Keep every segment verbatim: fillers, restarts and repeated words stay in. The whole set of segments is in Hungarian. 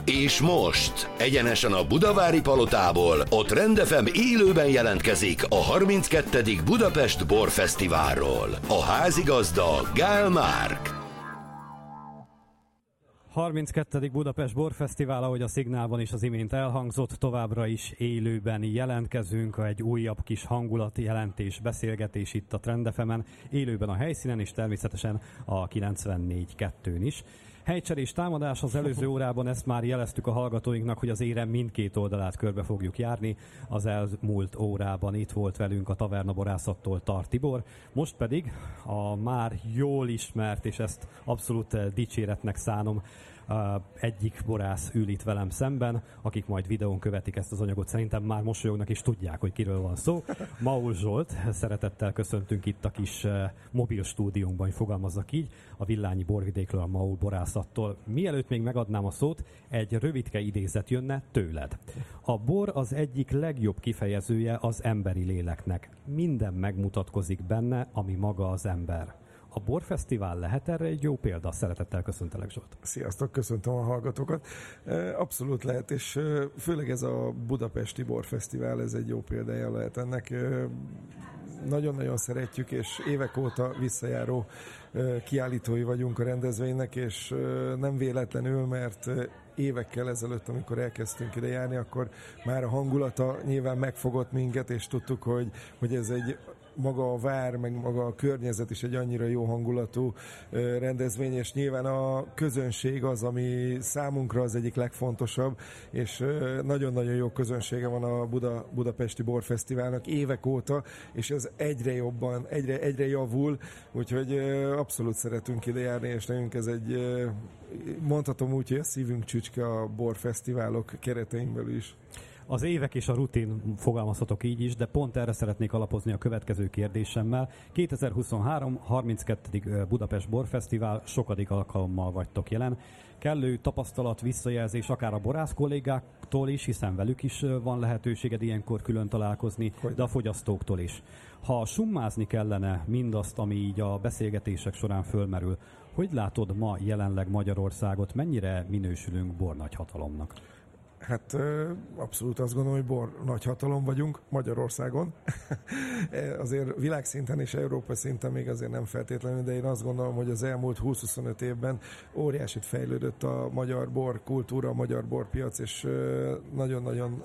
És most, egyenesen a Budavári Palotából, a Trend ef em élőben jelentkezik a harminckettedik Budapest Borfesztiválról. A házigazda Gál Márk. harminckettedik Budapest Borfesztivál, ahogy a szignálban is az imént elhangzott, továbbra is élőben jelentkezünk, egy újabb kis hangulati jelentés, beszélgetés itt a Trend ef emen, élőben a helyszínen és természetesen a kilencvennégy kettőn is. Helycserés támadás az előző órában, ezt már jeleztük a hallgatóinknak, hogy az érem mindkét oldalát körbe fogjuk járni. Az elmúlt órában itt volt velünk a Taverna Borászattól Tar Tibor, most pedig a már jól ismert, és ezt abszolút dicséretnek szánom, egyik borász ül itt velem szemben, akik majd videón követik ezt az anyagot, szerintem már mosolyognak és tudják, hogy kiről van szó. Maul Zsolt, szeretettel köszöntünk itt a kis mobil stúdiónkban, hogy fogalmazzak így, a Villányi Borvidékről, a Maul Borászattól. Mielőtt még megadnám a szót, egy rövidke idézet jönne tőled. A bor az egyik legjobb kifejezője az emberi léleknek. Minden megmutatkozik benne, ami maga az ember. A Borfesztivál lehet erre egy jó példa? Szeretettel köszöntelek, Zsolt. Sziasztok, köszöntöm a hallgatókat. Abszolút lehet, és főleg ez a budapesti Borfesztivál, ez egy jó példája lehet ennek. Nagyon-nagyon szeretjük, és évek óta visszajáró kiállítói vagyunk a rendezvénynek, és nem véletlenül, mert évekkel ezelőtt, amikor elkezdtünk ide járni, akkor már a hangulata nyilván megfogott minket, és tudtuk, hogy, hogy ez egy maga a vár, meg maga a környezet is egy annyira jó hangulatú rendezvény, és nyilván a közönség az, ami számunkra az egyik legfontosabb, és nagyon-nagyon jó közönsége van a Buda, Budapesti Borfesztiválnak évek óta, és ez egyre jobban, egyre, egyre javul, úgyhogy abszolút szeretünk ide járni, és nekünk ez egy, mondhatom úgy, hogy a szívünk csücske a borfesztiválok keretein belül is. Az évek és a rutin, fogalmazhatok így is, de pont erre szeretnék alapozni a következő kérdésemmel. kétezer-huszonhárom harminckettedik Budapest Borfesztivál, sokadik alkalommal vagytok jelen. Kellő tapasztalat, visszajelzés akár a borász kollégáktól is, hiszen velük is van lehetőséged ilyenkor külön találkozni, de a fogyasztóktól is. Ha summázni kellene mindazt, ami így a beszélgetések során fölmerül, hogy látod ma jelenleg Magyarországot, mennyire minősülünk bornagyhatalomnak? Hát abszolút azt gondolom, hogy bor nagyhatalom vagyunk Magyarországon. Azért világszinten és Európa szinten még azért nem feltétlenül, de én azt gondolom, hogy az elmúlt húsz-huszonöt évben óriásit fejlődött a magyar bor kultúra, a magyar borpiac, és nagyon-nagyon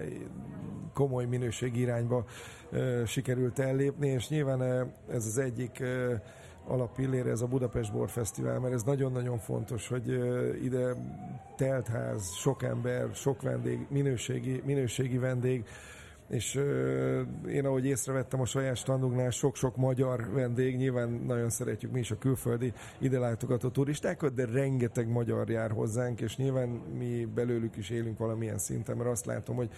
komoly minőségi irányba sikerült ellépni, és nyilván ez az egyik alappillére ez a Budapest Borfesztivál, mert ez nagyon-nagyon fontos, hogy ide teltház, sok ember, sok vendég, minőségi, minőségi vendég, és én ahogy észrevettem a saját standunknál, sok-sok magyar vendég, nyilván nagyon szeretjük mi is a külföldi ide látogató turistákat, de rengeteg magyar jár hozzánk, és nyilván mi belőlük is élünk valamilyen szinten, mert azt látom, hogy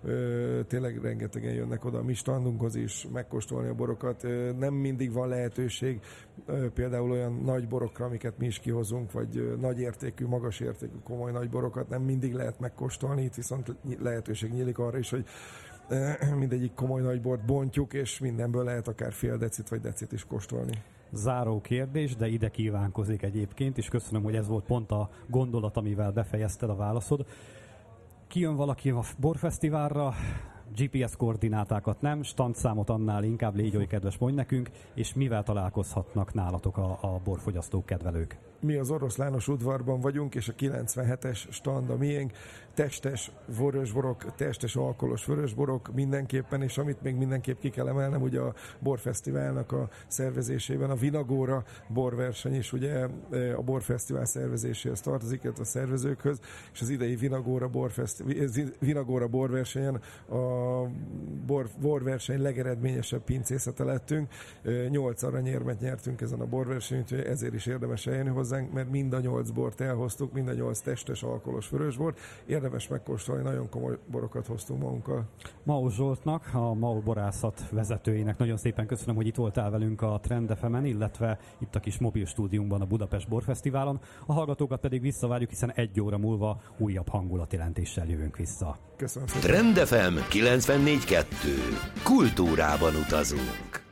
ö, tényleg rengetegen jönnek oda a mi standunkhoz is megkóstolni a borokat. Ö, nem mindig van lehetőség ö, például olyan nagy borokra, amiket mi is kihozunk, vagy ö, nagy értékű, magas értékű, komoly nagy borokat nem mindig lehet megkóstolni, itt viszont lehetőség nyílik arra is, hogy mindegyik komoly nagybort bontjuk, és mindenből lehet akár fél decit vagy decit is kóstolni. Záró kérdés, de ide kívánkozik egyébként, és köszönöm, hogy ez volt pont a gondolat, amivel befejezted a válaszod. Kijön valaki a Borfesztiválra, gé pé es koordinátákat nem, standszámot annál inkább, légy oly kedves, mondj nekünk, és mivel találkozhatnak nálatok a, a borfogyasztók, kedvelők? Mi az Oroszlános udvarban vagyunk, és a kilencvenhetes stand a miénk. Testes vörösborok, testes alkoholos vörösborok mindenképpen, és amit még mindenképp ki kell emelnem, ugye a Borfesztiválnak a szervezésében a Vinagóra borverseny is, ugye a Borfesztivál szervezéséhez tartozik, illetve a szervezőkhöz, és az idei Vinagóra, Vinagóra borversenyen a bor, borverseny legeredményesebb pincészete lettünk. Nyolc aranyérmet nyertünk ezen a borversenyen, úgyhogy ezért is érdemes eljönni hozzánk, mert mind a nyolc bort elhoztuk, mind a nyolc testes alkoholos vörösbort. Érdemes megkóstolni, nagyon komoly borokat hoztunk magunkkal. Maul Zsoltnak, a Maul Borászat vezetőjének nagyon szépen köszönöm, hogy itt voltál velünk a Trend ef emen, illetve itt a kis mobil stúdiumban a Budapest Borfesztiválon. A hallgatókat pedig visszavárjuk, hiszen egy óra múlva újabb hangulatjelentéssel jövünk vissza. Köszönöm szépen. Trend ef em kilencvennégy kettő. Kultúrában utazunk.